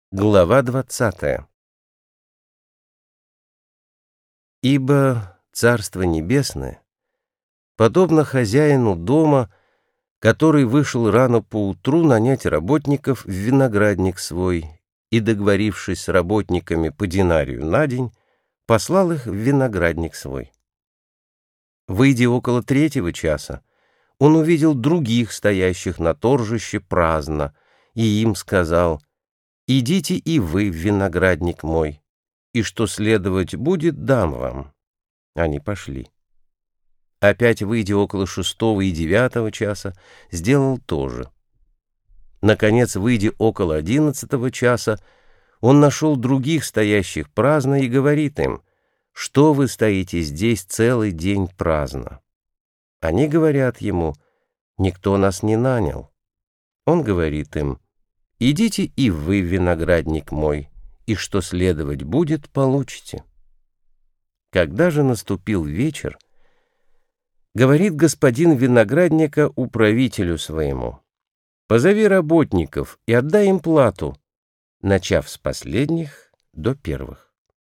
Глава 20. Ибо Царство Небесное подобно хозяину дома, который вышел рано поутру нанять работников в виноградник свой и, договорившись с работниками по динарию на день, послал их в виноградник свой. Выйдя около 3 часа, он увидел других, стоящих на торжище праздно, и им сказал: «Идите и вы в виноградник мой, и что следовать будет, дам вам». Они пошли. Опять, выйдя около 6 и 9 часа, сделал то же. Наконец, выйдя около 11 часа, он нашел других, стоящих праздно, и говорит им: «Что вы стоите здесь целый день праздно?» Они говорят ему: «Никто нас не нанял». Он говорит им: «Идите и вы в виноградник мой, и что следовать будет, получите». Когда же наступил вечер, говорит господин виноградника управителю своему: «Позови работников и отдай им плату, начав с последних до первых».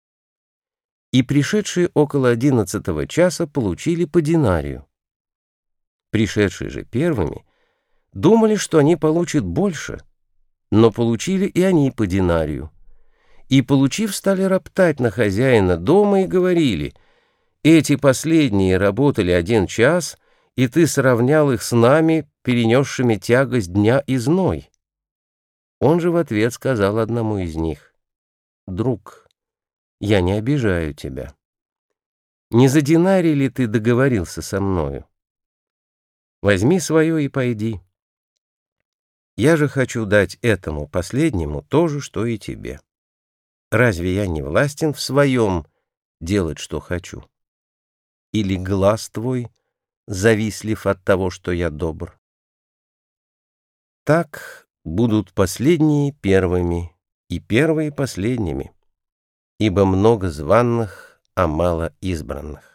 И пришедшие около 11 часа получили по динарию. Пришедшие же первыми думали, что они получат больше, но получили и они по динарию. И, получив, стали роптать на хозяина дома и говорили: «Эти последние работали 1 час, и ты сравнял их с нами, перенесшими тягость дня и зной». Он же в ответ сказал одному из них: «Друг, я не обижаю тебя. Не за динарий ли ты договорился со мною? Возьми свое и пойди. Я же хочу дать этому последнему то же, что и тебе. Разве я не властен в своем делать, что хочу? Или глаз твой завистлив от того, что я добр? Так будут последние первыми, и первые последними, ибо много званных, а мало избранных».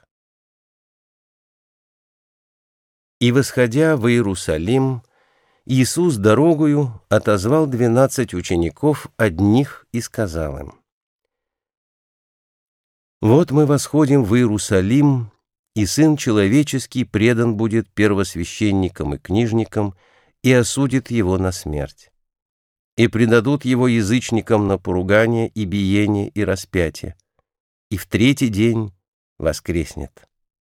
И, восходя в Иерусалим, Иисус дорогою отозвал 12 учеников одних и сказал им: «Вот мы восходим в Иерусалим, и Сын Человеческий предан будет первосвященникам и книжникам, и осудит его на смерть. И предадут его язычникам на поругание и биение и распятие, и в 3-й день воскреснет».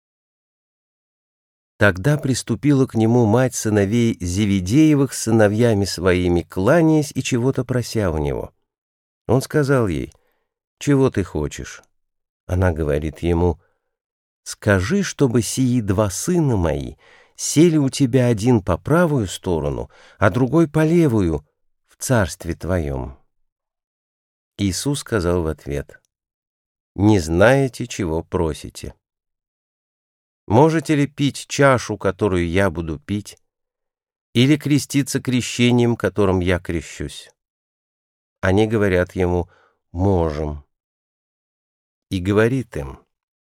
Тогда приступила к нему мать сыновей Зеведеевых с сыновьями своими, кланяясь и чего-то прося у него. Он сказал ей: «Чего ты хочешь?» Она говорит ему: «Скажи, чтобы сии 2 сына мои сели у тебя, один по правую сторону, а другой по левую, в царстве твоем». Иисус сказал в ответ: «Не знаете, чего просите. Можете ли пить чашу, которую я буду пить, или креститься крещением, которым я крещусь?» Они говорят ему: «Можем». И говорит им: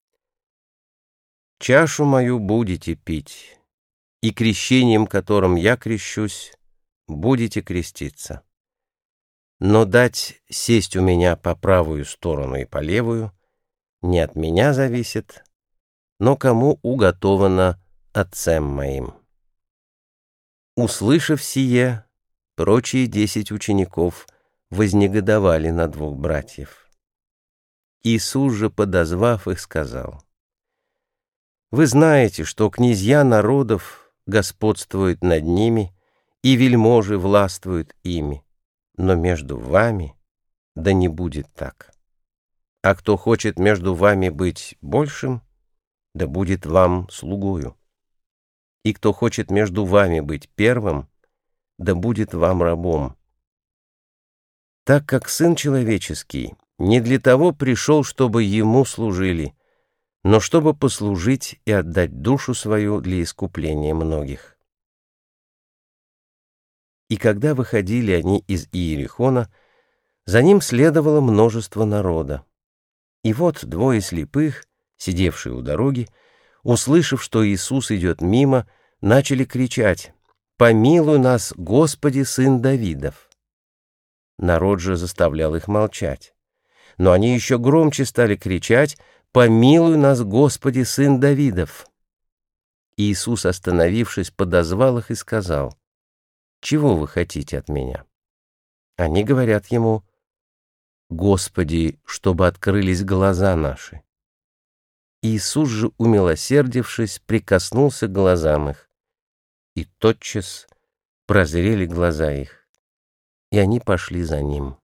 «Чашу мою будете пить, и крещением, которым я крещусь, будете креститься. Но дать сесть у меня по правую сторону и по левую не от меня зависит, но кому уготовано Отцем моим». Услышав сие, прочие 10 учеников вознегодовали на 2 братьев. Иисус же, подозвав их, сказал: «Вы знаете, что князья народов господствуют над ними, и вельможи властвуют ими, но между вами да не будет так. А кто хочет между вами быть большим, да будет вам слугою. И кто хочет между вами быть первым, да будет вам рабом. Так как Сын Человеческий не для того пришел, чтобы Ему служили, но чтобы послужить и отдать душу свою для искупления многих». И когда выходили они из Иерихона, за ним следовало множество народа. И вот 2 слепых, сидевшие у дороги, услышав, что Иисус идет мимо, начали кричать: «Помилуй нас, Господи, Сын Давидов!» Народ же заставлял их молчать. Но они еще громче стали кричать: «Помилуй нас, Господи, сын Давидов!» Иисус, остановившись, подозвал их и сказал: «Чего вы хотите от меня?» Они говорят ему: «Господи, чтобы открылись глаза наши». Иисус же, умилосердившись, прикоснулся к глазам их, и тотчас прозрели глаза их, и они пошли за ним.